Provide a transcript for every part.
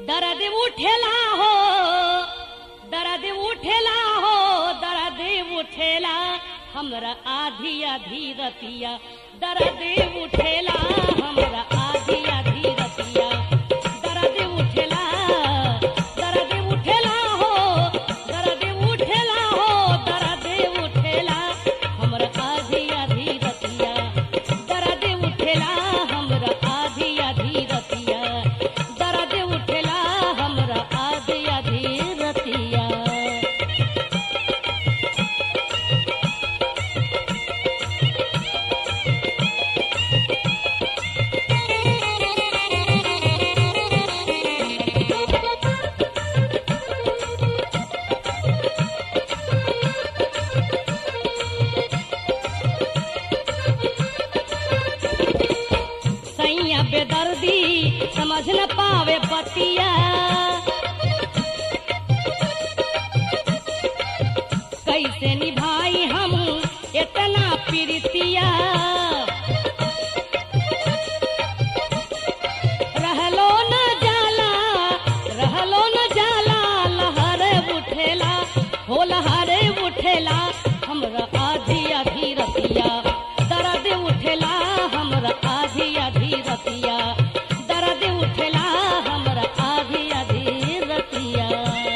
दर्द उठेला हो, दर्द उठेला हो, दर्द उठेला हमरा आधी आधी रतिया, दर्द उठेला हमरा आधी आधी रतिया, दर्द उठेला, दर्द उठेला हो, दर्द उठेला हो, दर्द उठेला हमरा आधी आधी रतिया, दर्द उठेला हमरा आधी आधी रतिया, दर्द उठेला हमरा आधी आधी रतिया। सैया बेदर्दी समझ न पावे पतिया, कैसे निभाई हम इतना प्रीतिया, रहलो न जाला, रहलो न जाला, लहर उठेला हो, लहर उठेला हमरा आधी आधी रतिया, दर्द उठेला हमरा आधी आधी रतिया, दर्द उठेला हमरा आधी आधी रतिया।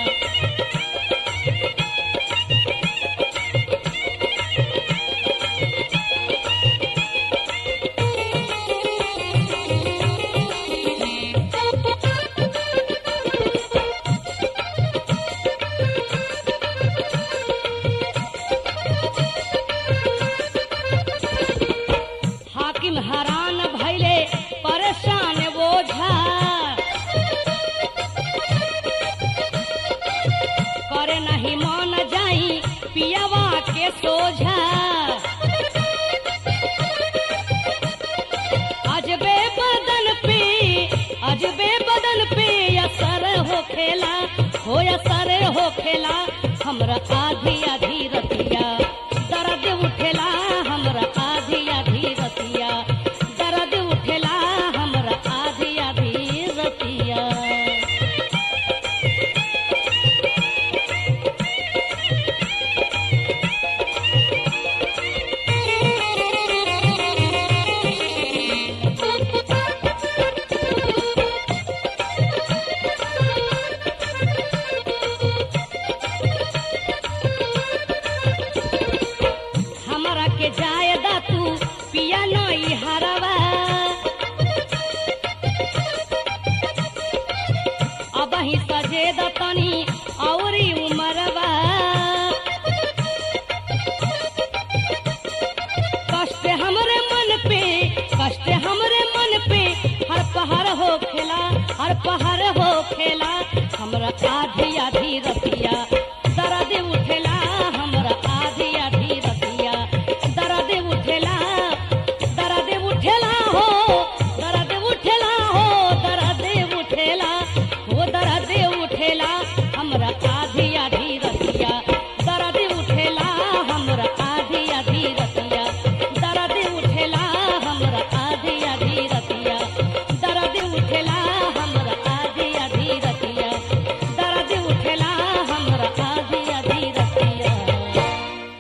हाकिम हरान भैले परेशान बोझा, करे नहीं मन जाई पियावा के सोझा, अजबे बदन पे, अजबे बदन पे असर हो खेला हो, असर हो खेला हमरा आधी आधी